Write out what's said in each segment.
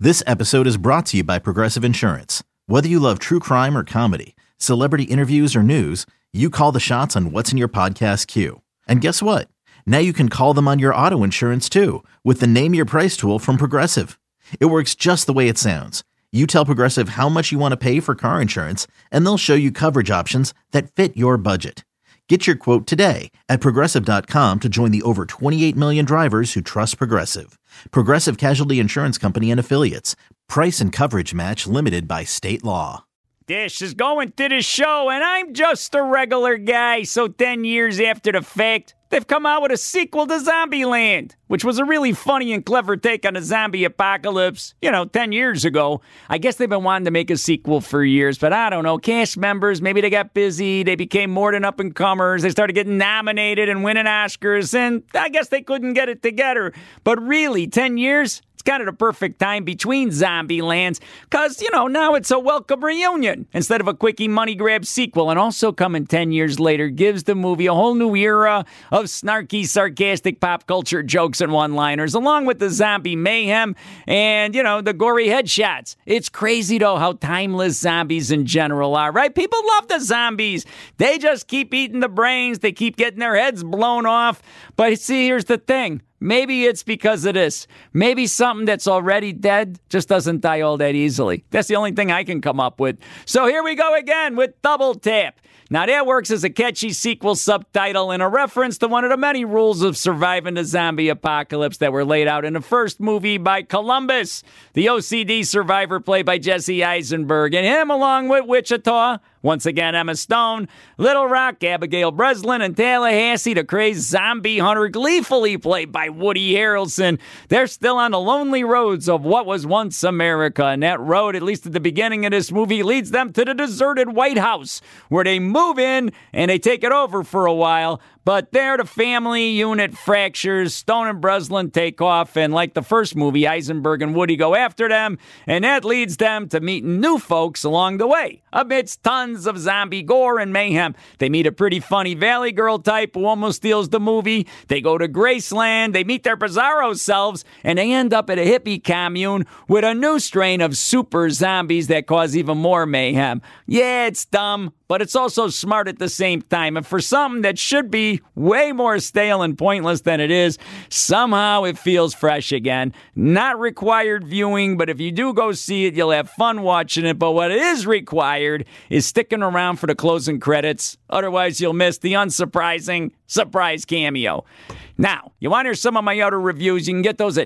This episode is brought to you by Progressive Insurance. Whether you love true crime or comedy, celebrity interviews or news, you call the shots on what's in your podcast queue. And guess what? Now you can call them on your auto insurance too with the Name Your Price tool from Progressive. It works just the way it sounds. You tell Progressive how much you want to pay for car insurance, and they'll show you coverage options that fit your budget. Get your quote today at Progressive.com to join the over 28 million drivers who trust Progressive. Progressive Casualty Insurance Company and Affiliates. Price and coverage match limited by state law. Dish is going to the show, and I'm just a regular guy. So 10 years after the fact, they've come out with a sequel to Zombieland, which was a really funny and clever take on the zombie apocalypse, 10 years ago. I guess they've been wanting to make a sequel for years, but I don't know. Cast members, maybe they got busy. They became more than up-and-comers. They started getting nominated and winning Oscars, and I guess they couldn't get it together. But really, 10 years? Kind of the perfect time between Zombielands because, now it's a welcome reunion instead of a quickie money grab sequel. And also coming 10 years later gives the movie a whole new era of snarky, sarcastic pop culture jokes and one-liners, along with the zombie mayhem and, the gory headshots. It's crazy, though, how timeless zombies in general are, right? People love the zombies. They just keep eating the brains. They keep getting their heads blown off. But see, here's the thing. Maybe it's because of this. Maybe something that's already dead just doesn't die all that easily. That's the only thing I can come up with. So here we go again with Double Tap. Now that works as a catchy sequel subtitle and a reference to one of the many rules of surviving the zombie apocalypse that were laid out in the first movie by Columbus, the OCD survivor played by Jesse Eisenberg, and him along with Wichita, once again Emma Stone, Little Rock, Abigail Breslin, and Tallahassee, the crazed zombie hunter gleefully played by Woody Harrelson. They're still on the lonely roads of what was once America, and that road, at least at the beginning of this movie, leads them to the deserted White House, where they move in and they take it over for a while. But there the family unit fractures, Stone and Breslin take off, and like the first movie, Eisenberg and Woody go after them, and that leads them to meeting new folks along the way. Amidst tons of zombie gore and mayhem, they meet a pretty funny Valley Girl type who almost steals the movie. They go to Graceland, they meet their bizarro selves, and they end up at a hippie commune with a new strain of super zombies that cause even more mayhem. Yeah, it's dumb, but it's also smart at the same time. And for something that should be way more stale and pointless than it is, somehow it feels fresh again. Not required viewing, but if you do go see it, you'll have fun watching it. But what is required is sticking around for the closing credits. Otherwise, you'll miss the unsurprising surprise cameo. Now, you want to hear some of my other reviews? You can get those at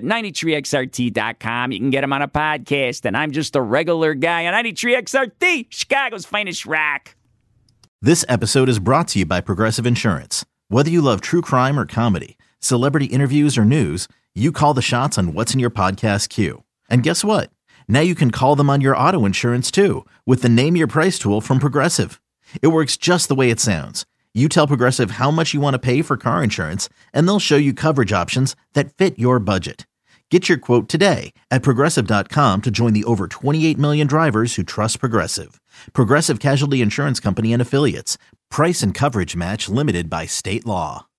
93XRT.com. You can get them on a podcast. And I'm just a regular guy on 93XRT, Chicago's finest rock. This episode is brought to you by Progressive Insurance. Whether you love true crime or comedy, celebrity interviews or news, you call the shots on what's in your podcast queue. And guess what? Now you can call them on your auto insurance too with the Name Your Price tool from Progressive. It works just the way it sounds. You tell Progressive how much you want to pay for car insurance, and they'll show you coverage options that fit your budget. Get your quote today at Progressive.com to join the over 28 million drivers who trust Progressive. Progressive Casualty Insurance Company and Affiliates. Price and coverage match limited by state law.